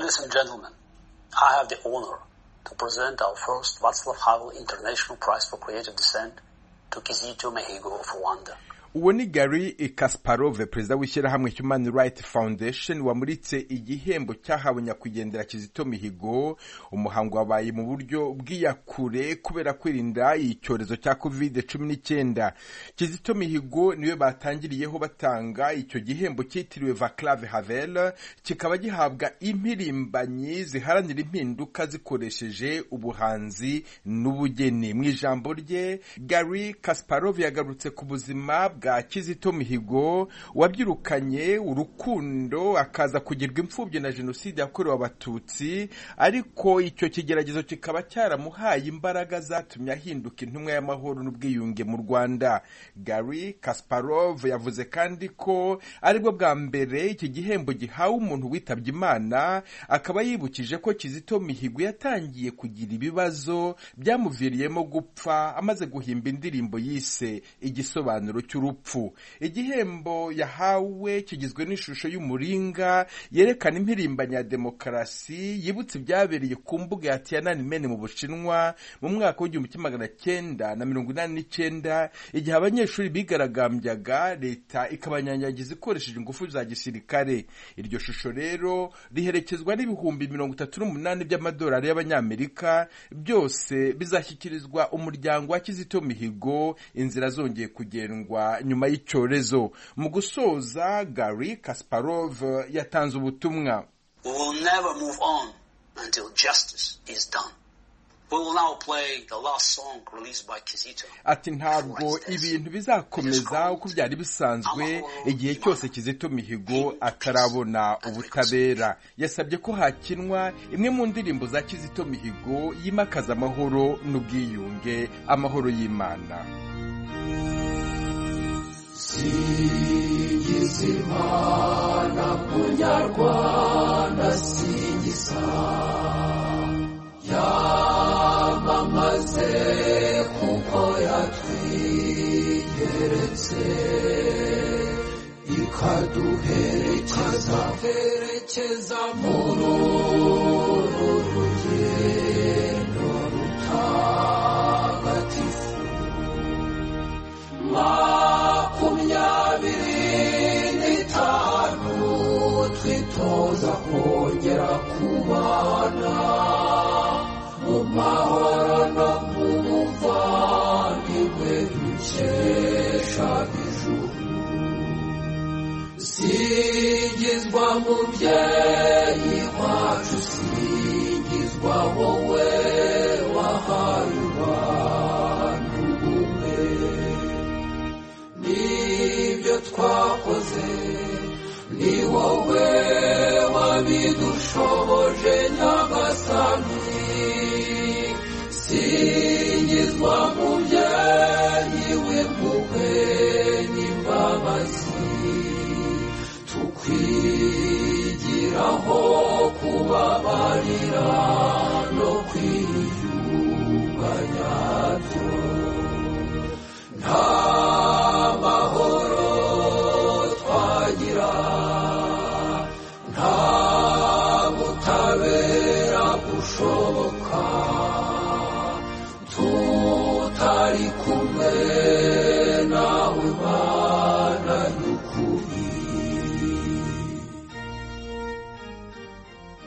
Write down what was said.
Ladies and gentlemen, I have the honor to present our first Václav Havel International Prize for Creative Dissent to Kizito Mihigo of Rwanda. Uwo ni Gary Kasparov, perezida w'ishyirahamwe Human Rights Foundation, wamuritse igihembo cyahawe nyakwigendera Kizito Mihigo. Umuhango wabaye mu buryo bw'iyakure kubera kwirinda icyorezo cya COVID-19. Kizito Mihigo niwe batangiriyeho batanga icyo gihembo cyitiriwe Václav Havel, kikaba gihabwa impirimbanyi ziharanira impinduka zikoresheje ubuhanzi n'ubugeni. Mu ijambo rye, Gary Kasparov yagarutse ku buzima bwa Kizito Mihigo wabyirukanye urukundo akaza kugirwa imfubyi na jenoside yakorewe abatutsi, ariko icyo kigeragezo kikaba cyaramuhaye imbaraga zatumye ahinduka intumwa y'amahoro n'ubwiyunge mu Rwanda. Gary Kasparov yavuze kandi ko aribwo bwa mbere iki gihembo gihawe umuntu witabye Imana, akaba yibukije ko Kizito Mihigo yatangiye kugira ibibazo byamuviriyemo gupfa amaze guhimba indirimbo yise Igisobanuro cy'urupfu. Igihembo yahawe kigizwe n'ishusho y'umuringa yerekana impirimbanya ya demokarasi, yibutse ibyabereye ku mbuga ya Tiananmen mu Bushinwa mu mwaka w'1989, igihe abanyeshuri bigaragambyaga leta ikabanyanyagiza ikoresheje ingufu za gisirikare. Iryo shusho rero riherekezwa n'ibihumbi 38 by'amadolari y'abanyamerika, byose bizashyikirizwa umuryango wa Kizito Mihigo inzira zongeye kugendwa nyuma y'icyorezo. Mu gusoza, Gary Kasparov yatanze ubutumwa. We will never move on until justice is done. We will now play the last song released by Kizito. Ati ntabwo ibintu bizakomeza uko byari bisanzwe igihe cyose Kizito Mihigo atarabona ubutabera. Yasabye ko hakinwa imwe mu ndirimbo za Kizito Mihigo yimakaza amahoro n'ubwiyunge, amahoro y'Imana. Singiza Imana Munyarwanda, singiza yamamaze kuko yatwigeretse ikaduherekeza muri uru rugendo rutagatifu. 25 twitoza kongera kubana mu mahoro no mu buvandimwe dukesha ijuru. Singizwa mubyeyi wacu, singizwa wowe wahaye abantu ubumwe. Nibyo twakoze ni wowe wabidushoboje Nyagasani. Singizwa mubyeyi w'impuhwe n'imbabazi, tukwigiraho kubabarira no kwiyunga nyabyo. Nta mahoro twagira, nta butabera bushoboka tutari kumwe